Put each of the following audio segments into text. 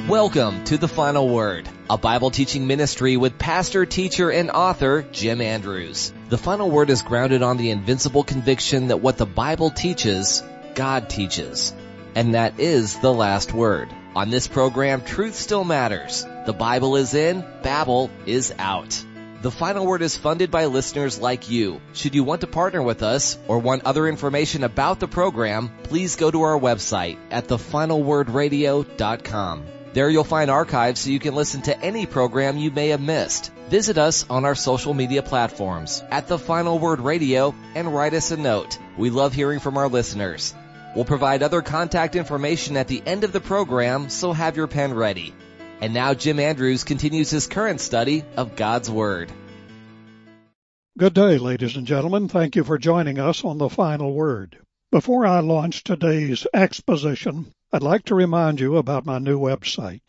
Welcome to The Final Word, a Bible teaching ministry with pastor, teacher, and author Jim Andrews. The Final Word is grounded on the invincible conviction that what the Bible teaches, God teaches. And that is the last word. On this program, truth still matters. The Bible is in, Babel is out. The Final Word is funded by listeners like you. Should you want to partner with us or want other information about the program, please go to our website at thefinalwordradio.com. There you'll find archives so you can listen to any program you may have missed. Visit us on our social media platforms at The Final Word Radio and write us a note. We love hearing from our listeners. We'll provide other contact information at the end of the program, so have your pen ready. And now Jim Andrews continues his current study of God's Word. Good day, ladies and gentlemen. Thank you for joining us on The Final Word. Before I launch today's exposition, I'd like to remind you about my new website,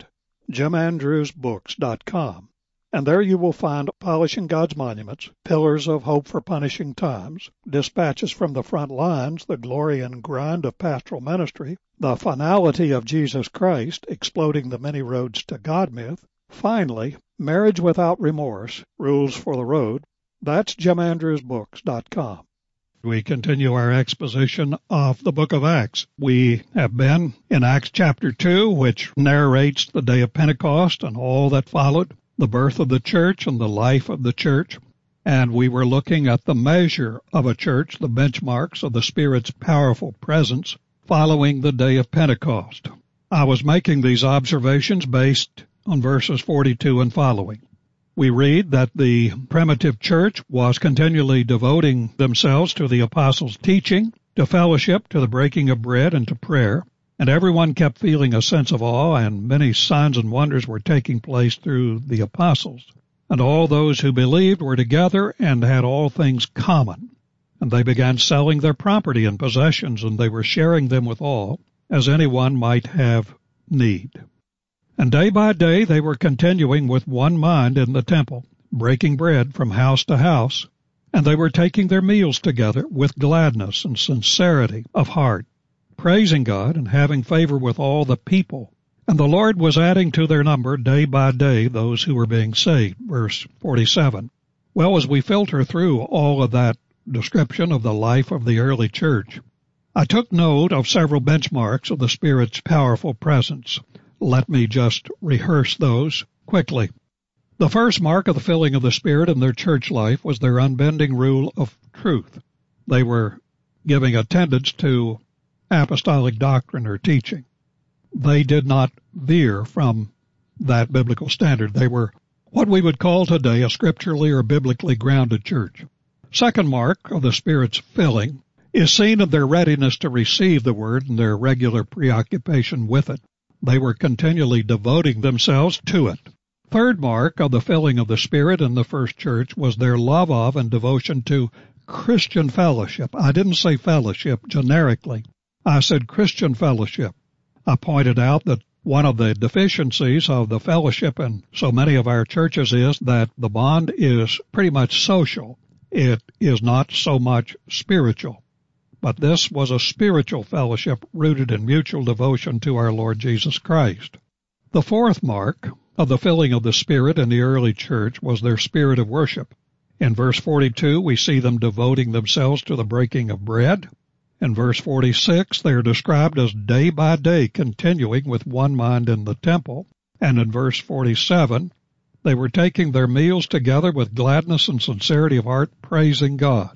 jimandrewsbooks.com. And there you will find Polishing God's Monuments, Pillars of Hope for Punishing Times, Dispatches from the Front Lines, The Glory and Grind of Pastoral Ministry, The Finality of Jesus Christ, Exploding the Many Roads to God Myth, finally, Marriage Without Remorse, Rules for the Road. That's jimandrewsbooks.com. We continue our exposition of the book of Acts. We have been in Acts chapter 2, which narrates the day of Pentecost and all that followed, the birth of the church and the life of the church. And we were looking at the measure of a church, the benchmarks of the Spirit's powerful presence following the day of Pentecost. I was making these observations based on verses 42 and following. We read that the primitive church was continually devoting themselves to the apostles' teaching, to fellowship, to the breaking of bread, and to prayer, and everyone kept feeling a sense of awe, and many signs and wonders were taking place through the apostles. And all those who believed were together and had all things common. And they began selling their property and possessions, and they were sharing them with all, as anyone might have need. And day by day they were continuing with one mind in the temple, breaking bread from house to house, and they were taking their meals together with gladness and sincerity of heart, praising God and having favor with all the people. And the Lord was adding to their number day by day those who were being saved. Verse 47. Well, as we filter through all of that description of the life of the early church, I took note of several benchmarks of the Spirit's powerful presence. Let me just rehearse those quickly. The first mark of the filling of the Spirit in their church life was their unbending rule of truth. They were giving attendance to apostolic doctrine or teaching. They did not veer from that biblical standard. They were what we would call today a scripturally or biblically grounded church. Second mark of the Spirit's filling is seen in their readiness to receive the Word and their regular preoccupation with it. They were continually devoting themselves to it. Third mark of the filling of the Spirit in the first church was their love of and devotion to Christian fellowship. I didn't say fellowship generically. I said Christian fellowship. I pointed out that one of the deficiencies of the fellowship in so many of our churches is that the bond is pretty much social. It is not so much spiritual. But this was a spiritual fellowship rooted in mutual devotion to our Lord Jesus Christ. The fourth mark of the filling of the Spirit in the early church was their spirit of worship. In verse 42, we see them devoting themselves to the breaking of bread. In verse 46, they are described as day by day continuing with one mind in the temple. And in verse 47, they were taking their meals together with gladness and sincerity of heart, praising God.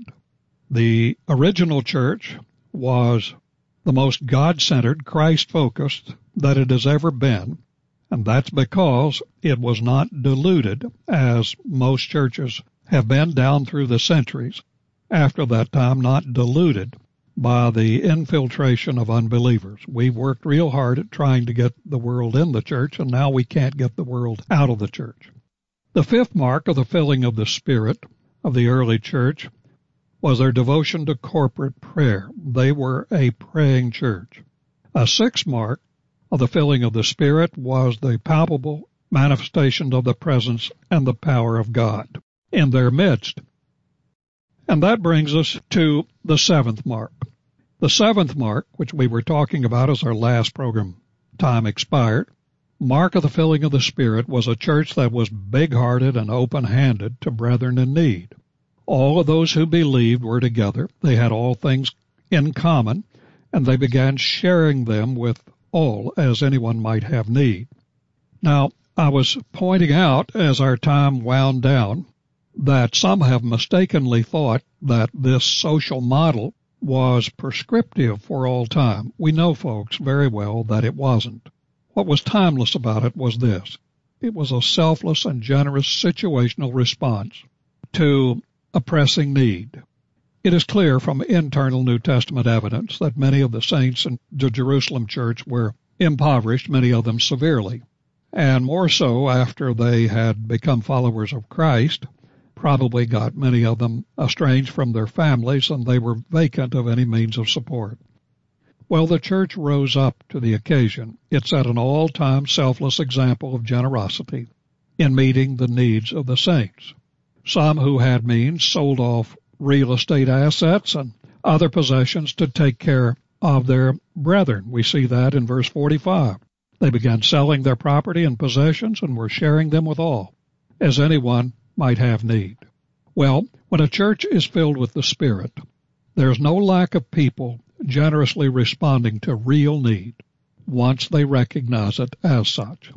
The original church was the most God-centered, Christ-focused that it has ever been, and that's because it was not diluted, as most churches have been down through the centuries. After that time, not diluted by the infiltration of unbelievers. We've worked real hard at trying to get the world in the church, and now we can't get the world out of the church. The fifth mark of the filling of the Spirit of the early church was their devotion to corporate prayer. They were a praying church. A sixth mark of the filling of the Spirit was the palpable manifestation of the presence and the power of God in their midst. And that brings us to the seventh mark. The seventh mark, which we were talking about as our last program time expired, Mark of the filling of the Spirit was a church that was big-hearted and open-handed to brethren in need. All of those who believed were together. They had all things in common, and they began sharing them with all as anyone might have need. Now, I was pointing out as our time wound down that some have mistakenly thought that this social model was prescriptive for all time. We know, folks, very well that it wasn't. What was timeless about it was this. It was a selfless and generous situational response to a pressing need. It is clear from internal New Testament evidence that many of the saints in the Jerusalem church were impoverished, many of them severely, and more so after they had become followers of Christ, probably got many of them estranged from their families, and they were vacant of any means of support. Well, the church rose up to the occasion. It set an all-time selfless example of generosity in meeting the needs of the saints. Some who had means sold off real estate assets and other possessions to take care of their brethren. We see that in verse 45. They began selling their property and possessions and were sharing them with all, as anyone might have need. Well, when a church is filled with the Spirit, there's no lack of people generously responding to real need once they recognize it as such.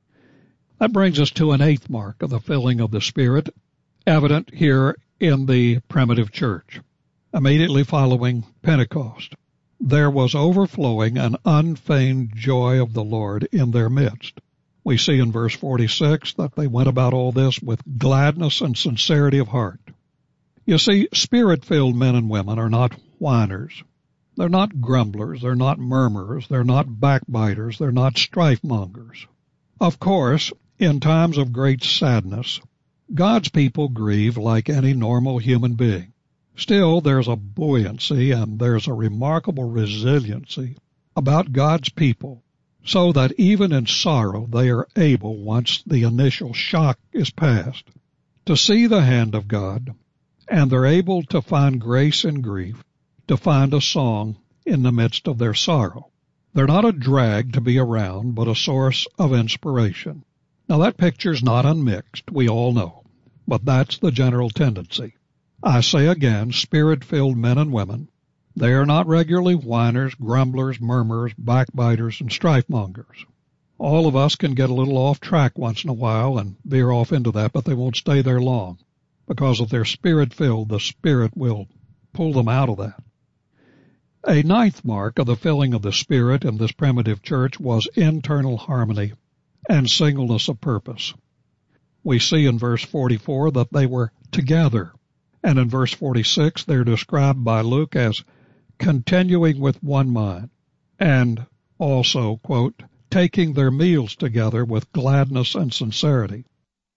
That brings us to an eighth mark of the filling of the Spirit, evident here in the primitive church. Immediately following Pentecost, there was overflowing and unfeigned joy of the Lord in their midst. We see in verse 46 that they went about all this with gladness and sincerity of heart. You see, Spirit-filled men and women are not whiners. They're not grumblers. They're not murmurers. They're not backbiters. They're not strife-mongers. Of course, in times of great sadness, God's people grieve like any normal human being. Still, there's a buoyancy and there's a remarkable resiliency about God's people, so that even in sorrow they are able, once the initial shock is past, to see the hand of God, and they're able to find grace in grief, to find a song in the midst of their sorrow. They're not a drag to be around, but a source of inspiration. Now that picture's not unmixed, we all know, but that's the general tendency. I say again, Spirit-filled men and women, they are not regularly whiners, grumblers, murmurers, backbiters, and strife-mongers. All of us can get a little off track once in a while and veer off into that, but they won't stay there long, because if they're Spirit-filled, the Spirit will pull them out of that. A ninth mark of the filling of the Spirit in this primitive church was internal harmony and singleness of purpose. We see in verse 44 that they were together, and in verse 46 they're described by Luke as continuing with one mind, and also, quote, taking their meals together with gladness and sincerity.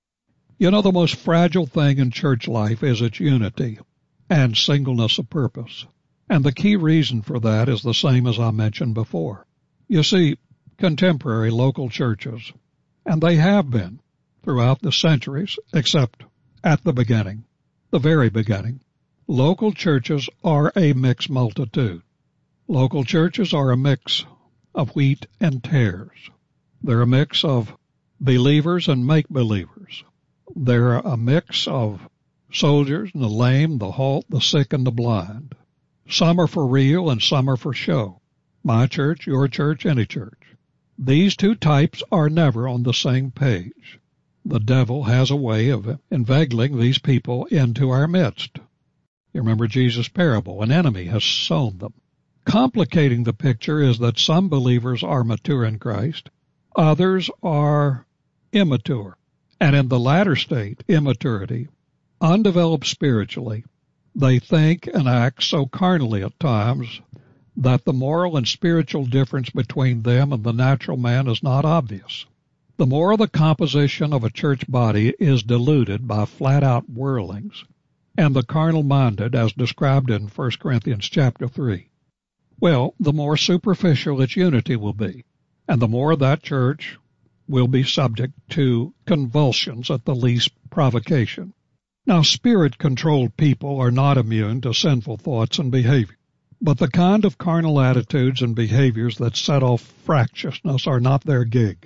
You know, the most fragile thing in church life is its unity and singleness of purpose. And the key reason for that is the same as I mentioned before. You see, contemporary local churches, and they have been throughout the centuries, except at the beginning, the very beginning, local churches are a mixed multitude. Local churches are a mix of wheat and tares. They're a mix of believers and make-believers. They're a mix of soldiers and the lame, the halt, the sick, and the blind. Some are for real and some are for show. My church, your church, any church. These two types are never on the same page. The devil has a way of inveigling these people into our midst. You remember Jesus' parable, an enemy has sown them. Complicating the picture is that some believers are mature in Christ, others are immature. And in the latter state, immaturity, undeveloped spiritually, they think and act so carnally at times that the moral and spiritual difference between them and the natural man is not obvious. The more the composition of a church body is diluted by flat-out whirlings, and the carnal-minded, as described in 1 Corinthians chapter 3, well, the more superficial its unity will be, and the more that church will be subject to convulsions at the least provocation. Now, Spirit-controlled people are not immune to sinful thoughts and behavior, but the kind of carnal attitudes and behaviors that set off fractiousness are not their gig.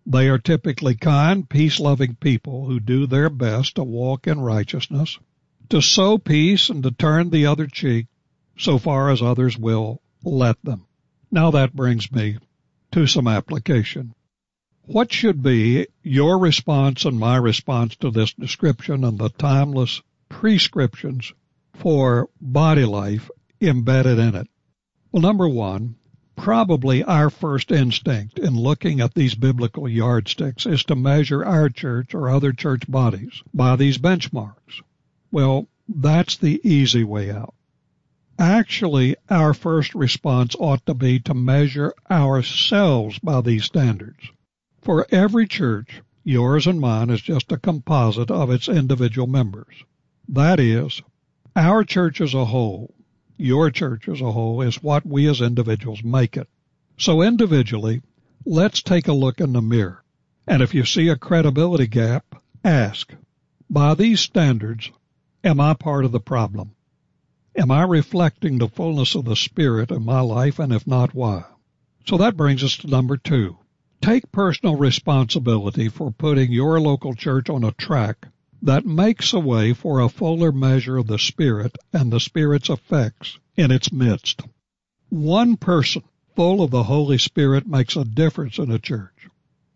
They are typically kind, peace-loving people who do their best to walk in righteousness, to sow peace and to turn the other cheek so far as others will let them. Now that brings me to some application. What should be your response and my response to this description and the timeless prescriptions for body life embedded in it? Well, number one, probably our first instinct in looking at these biblical yardsticks is to measure our church or other church bodies by these benchmarks. Well, that's the easy way out. Actually, our first response ought to be to measure ourselves by these standards. For every church, yours and mine is just a composite of its individual members. That is, our church as a whole, your church as a whole, is what we as individuals make it. So individually, let's take a look in the mirror. And if you see a credibility gap, ask, by these standards, am I part of the problem? Am I reflecting the fullness of the Spirit in my life, and if not, why? So that brings us to number two. Take personal responsibility for putting your local church on a track that makes a way for a fuller measure of the Spirit and the Spirit's effects in its midst. One person full of the Holy Spirit makes a difference in a church.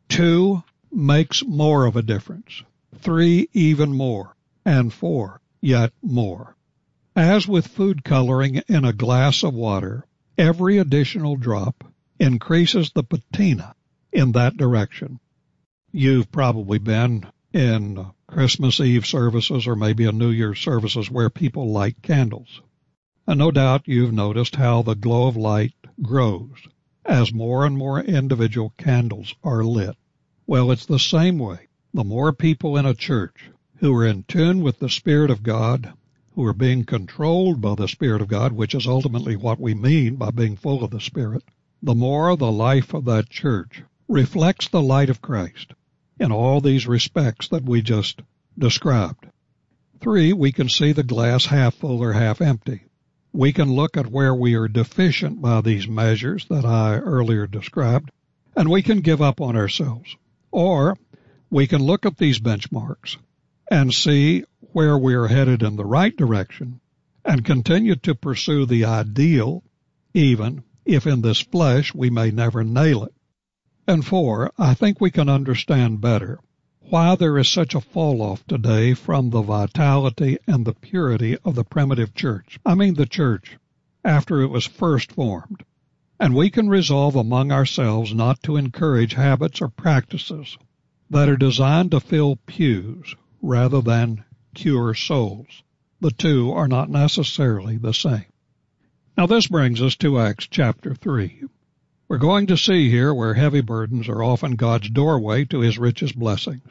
2 makes more of a difference. 3 even more. And 4 yet more. As with food coloring in a glass of water, every additional drop increases the patina in that direction. You've probably been in Christmas Eve services or maybe a New Year's services where people light candles. And no doubt you've noticed how the glow of light grows as more and more individual candles are lit. Well, it's the same way. The more people in a church who are in tune with the Spirit of God, who are being controlled by the Spirit of God, which is ultimately what we mean by being full of the Spirit, the more the life of that church reflects the light of Christ in all these respects that we just described. 3, we can see the glass half full or half empty. We can look at where we are deficient by these measures that I earlier described, and we can give up on ourselves. Or we can look at these benchmarks and see where we are headed in the right direction and continue to pursue the ideal, even if in this flesh we may never nail it. And 4, I think we can understand better why there is such a fall-off today from the vitality and the purity of the primitive church. I mean the church after it was first formed. And we can resolve among ourselves not to encourage habits or practices that are designed to fill pews rather than cure souls. The two are not necessarily the same. Now this brings us to Acts chapter 3. We're going to see here where heavy burdens are often God's doorway to his richest blessings.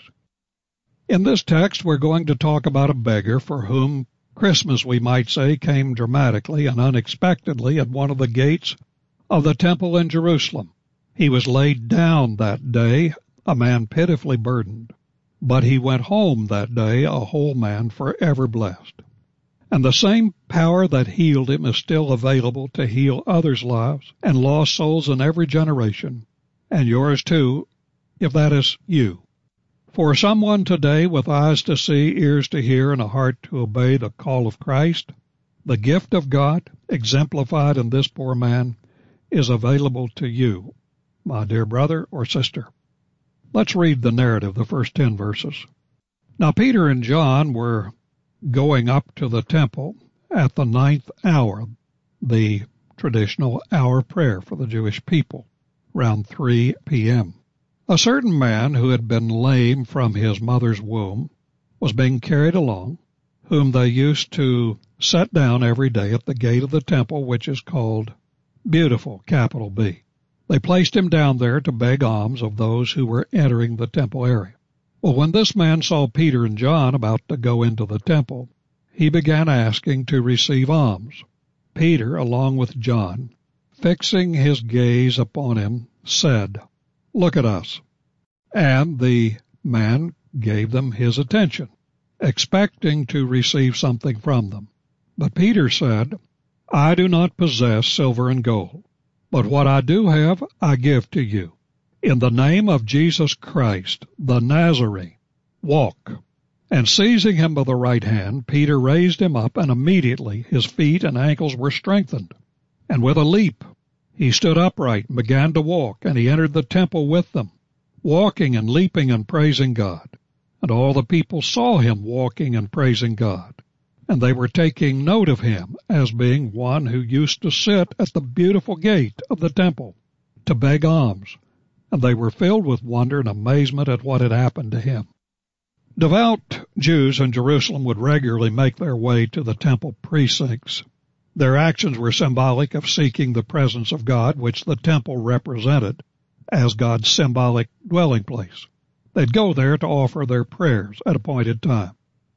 In this text, we're going to talk about a beggar for whom Christmas, we might say, came dramatically and unexpectedly at one of the gates of the temple in Jerusalem. He was laid down that day, a man pitifully burdened. But he went home that day a whole man, forever blessed. And the same power that healed him is still available to heal others' lives and lost souls in every generation, and yours too, if that is you. For someone today with eyes to see, ears to hear, and a heart to obey the call of Christ, the gift of God, exemplified in this poor man, is available to you, my dear brother or sister. Let's read the narrative, the first 10 verses. Now Peter and John were going up to the temple at the 9th hour, the traditional hour of prayer for the Jewish people, around 3 p.m. A certain man who had been lame from his mother's womb was being carried along, whom they used to set down every day at the gate of the temple, which is called Beautiful, capital B. They placed him down there to beg alms of those who were entering the temple area. Well, when this man saw Peter and John about to go into the temple, he began asking to receive alms. Peter, along with John, fixing his gaze upon him, said, "Look at us." And the man gave them his attention, expecting to receive something from them. But Peter said, "I do not possess silver and gold, but what I do have I give to you. In the name of Jesus Christ, the Nazarene, walk. And seizing him by the right hand, Peter raised him up, and immediately his feet and ankles were strengthened. And with a leap he stood upright and began to walk, and he entered the temple with them, walking and leaping and praising God. And all the people saw him walking and praising God. And they were taking note of him as being one who used to sit at the beautiful gate of the temple to beg alms. And they were filled with wonder and amazement at what had happened to him. Devout Jews in Jerusalem would regularly make their way to the temple precincts. Their actions were symbolic of seeking the presence of God, which the temple represented as God's symbolic dwelling place. They'd go there to offer their prayers at appointed time.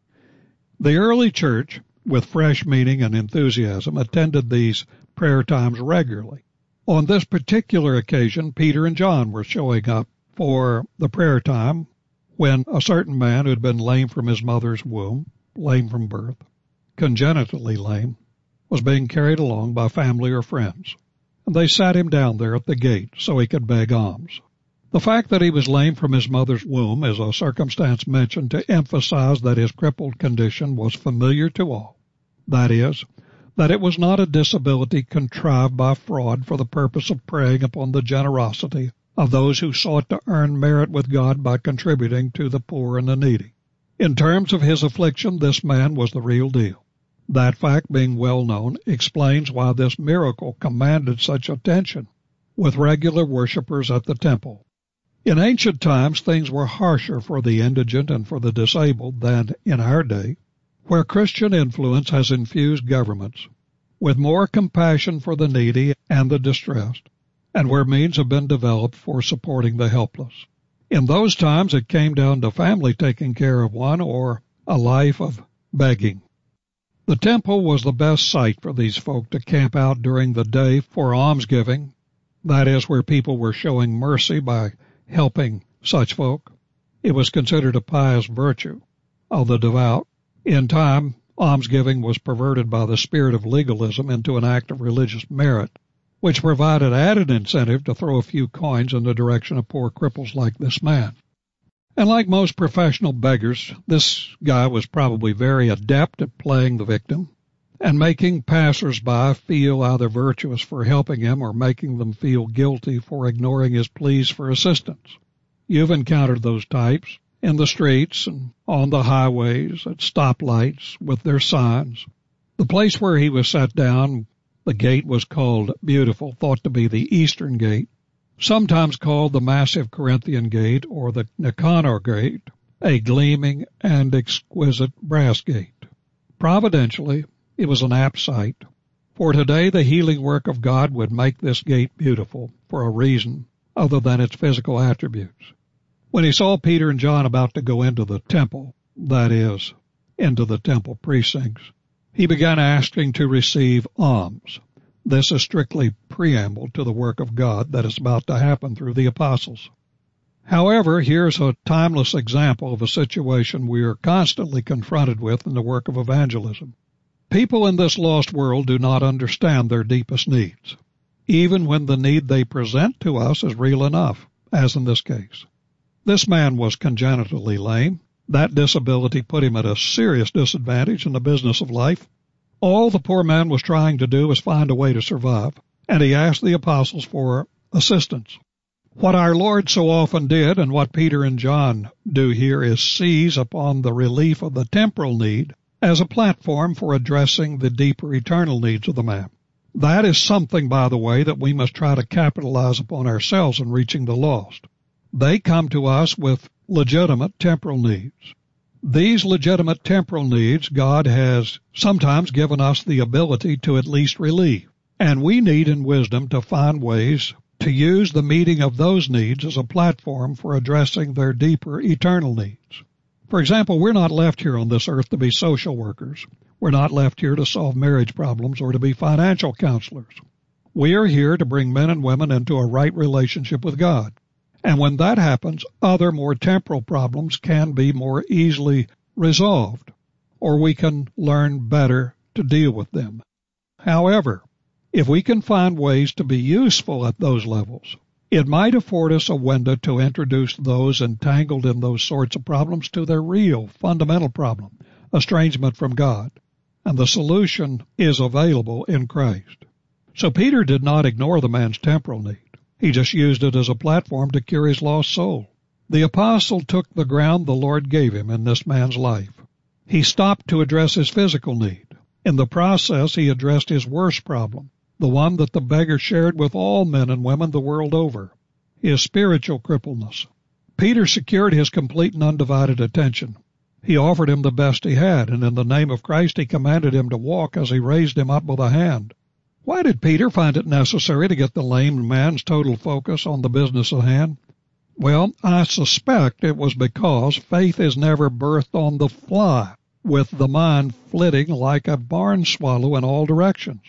The early church, with fresh meaning and enthusiasm, attended these prayer times regularly. On this particular occasion, Peter and John were showing up for the prayer time when a certain man who had been lame from his mother's womb, lame from birth, congenitally lame, was being carried along by family or friends, and they sat him down there at the gate so he could beg alms. The fact that he was lame from his mother's womb is a circumstance mentioned to emphasize that his crippled condition was familiar to all. That is, that it was not a disability contrived by fraud for the purpose of preying upon the generosity of those who sought to earn merit with God by contributing to the poor and the needy. In terms of his affliction, this man was the real deal. That fact, being well known, explains why this miracle commanded such attention with regular worshippers at the temple. In ancient times, things were harsher for the indigent and for the disabled than in our day, where Christian influence has infused governments with more compassion for the needy and the distressed, and where means have been developed for supporting the helpless. In those times, it came down to family taking care of one or a life of begging. The temple was the best site for these folk to camp out during the day for almsgiving, that is, where people were showing mercy by helping such folk. It was considered a pious virtue of the devout. In time, almsgiving was perverted by the spirit of legalism into an act of religious merit, which provided added incentive to throw a few coins in the direction of poor cripples like this man. And like most professional beggars, this guy was probably very adept at playing the victim and making passers-by feel either virtuous for helping him or making them feel guilty for ignoring his pleas for assistance. You've encountered those types in the streets and on the highways, at stoplights with their signs. The place where he was set down, the gate was called Beautiful, thought to be the Eastern Gate, sometimes called the Massive Corinthian Gate or the Nicanor Gate, a gleaming and exquisite brass gate. Providentially, it was an apt site, for today the healing work of God would make this gate beautiful for a reason other than its physical attributes. When he saw Peter and John about to go into the temple, that is, into the temple precincts, he began asking to receive alms. This is strictly preamble to the work of God that is about to happen through the apostles. However, here's a timeless example of a situation we are constantly confronted with in the work of evangelism. People in this lost world do not understand their deepest needs, even when the need they present to us is real enough, as in this case. This man was congenitally lame. That disability put him at a serious disadvantage in the business of life. All the poor man was trying to do was find a way to survive, and he asked the apostles for assistance. What our Lord so often did, and what Peter and John do here, is seize upon the relief of the temporal need as a platform for addressing the deeper eternal needs of the man. That is something, by the way, that we must try to capitalize upon ourselves in reaching the lost. They come to us with legitimate temporal needs. These legitimate temporal needs God has sometimes given us the ability to at least relieve, and we need in wisdom to find ways to use the meeting of those needs as a platform for addressing their deeper eternal needs. For example, we're not left here on this earth to be social workers. We're not left here to solve marriage problems or to be financial counselors. We are here to bring men and women into a right relationship with God. And when that happens, other more temporal problems can be more easily resolved, or we can learn better to deal with them. However, if we can find ways to be useful at those levels, It might afford us a window to introduce those entangled in those sorts of problems to their real, fundamental problem, estrangement from God. And the solution is available in Christ. So Peter did not ignore the man's temporal need. He just used it as a platform to cure his lost soul. The apostle took the ground the Lord gave him in this man's life. He stopped to address his physical need. In the process, he addressed his worst problem, the one that the beggar shared with all men and women the world over, his spiritual crippledness. Peter secured his complete and undivided attention. He offered him the best he had, and in the name of Christ he commanded him to walk as he raised him up with a hand. Why did Peter find it necessary to get the lame man's total focus on the business at hand? Well, I suspect it was because faith is never birthed on the fly, with the mind flitting like a barn swallow in all directions.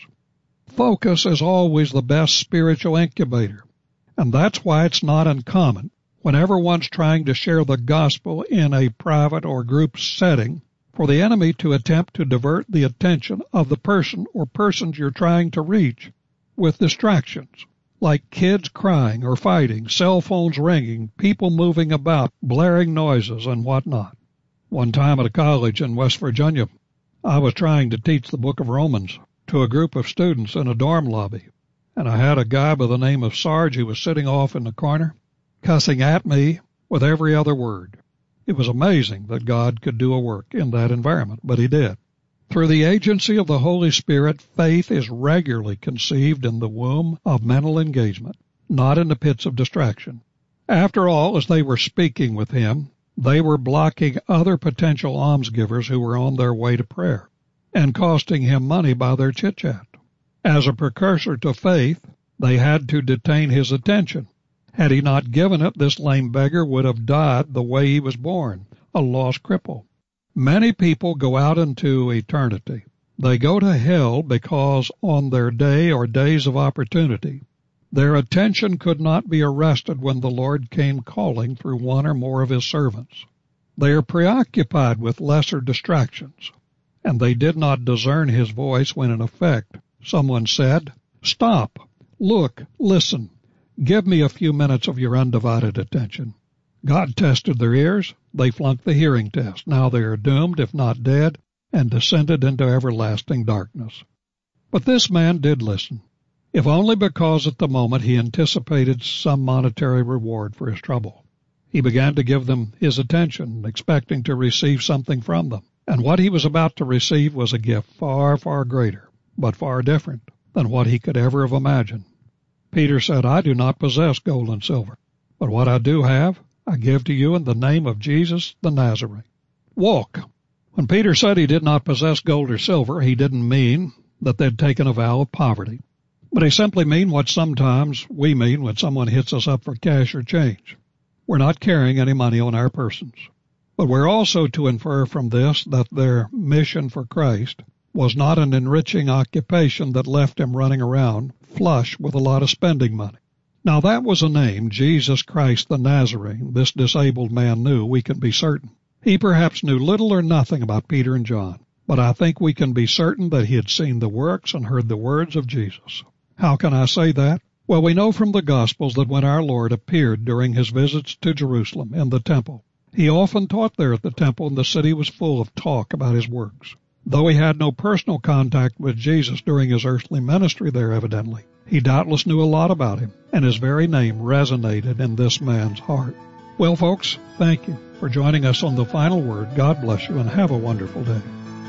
Focus is always the best spiritual incubator, and that's why it's not uncommon, whenever one's trying to share the gospel in a private or group setting, for the enemy to attempt to divert the attention of the person or persons you're trying to reach with distractions, like kids crying or fighting, cell phones ringing, people moving about, blaring noises, and whatnot. One time at a college in West Virginia, I was trying to teach the book of Romans to a group of students in a dorm lobby, and I had a guy by the name of Sarge who was sitting off in the corner, cussing at me with every other word. It was amazing that God could do a work in that environment, but he did. Through the agency of the Holy Spirit, faith is regularly conceived in the womb of mental engagement, not in the pits of distraction. After all, as they were speaking with him, they were blocking other potential almsgivers who were on their way to prayer, and costing him money by their chit-chat. As a precursor to faith, they had to detain his attention. Had he not given it, this lame beggar would have died the way he was born, a lost cripple. Many people go out into eternity. They go to hell because on their day or days of opportunity, their attention could not be arrested when the Lord came calling through one or more of his servants. They are preoccupied with lesser distractions, and they did not discern his voice when in effect someone said, "Stop, look, listen. Give me a few minutes of your undivided attention." God tested their ears. They flunked the hearing test. Now they are doomed, if not dead, and descended into everlasting darkness. But this man did listen, if only because at the moment he anticipated some monetary reward for his trouble. He began to give them his attention, expecting to receive something from them. And what he was about to receive was a gift far, far greater, but far different than what he could ever have imagined. Peter said, "I do not possess gold and silver, but what I do have, I give to you in the name of Jesus the Nazarene. Walk." When Peter said he did not possess gold or silver, he didn't mean that they'd taken a vow of poverty, but he simply meant what sometimes we mean when someone hits us up for cash or change. We're not carrying any money on our persons. But we're also to infer from this that their mission for Christ was not an enriching occupation that left him running around flush with a lot of spending money. Now that was a name, Jesus Christ the Nazarene, this disabled man knew, we can be certain. He perhaps knew little or nothing about Peter and John, but I think we can be certain that he had seen the works and heard the words of Jesus. How can I say that? Well, we know from the Gospels that when our Lord appeared during his visits to Jerusalem in the temple, he often taught there at the temple, and the city was full of talk about his works. Though he had no personal contact with Jesus during his earthly ministry there evidently, he doubtless knew a lot about him, and his very name resonated in this man's heart. Well, folks, thank you for joining us on The Final Word. God bless you, and have a wonderful day.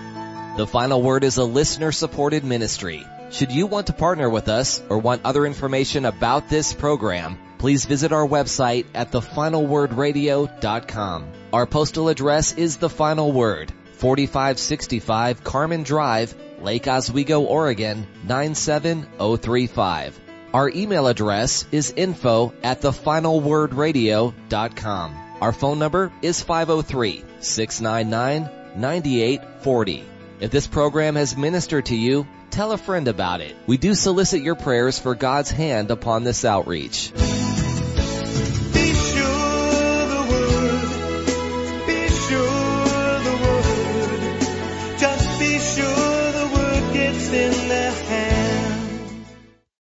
The Final Word is a listener-supported ministry. Should you want to partner with us or want other information about this program, please visit our website at thefinalwordradio.com. Our postal address is The Final Word, 4565 Carmen Drive, Lake Oswego, Oregon, 97035. Our email address is info@thefinalwordradio.com. Our phone number is 503-699-9840. If this program has ministered to you, tell a friend about it. We do solicit your prayers for God's hand upon this outreach.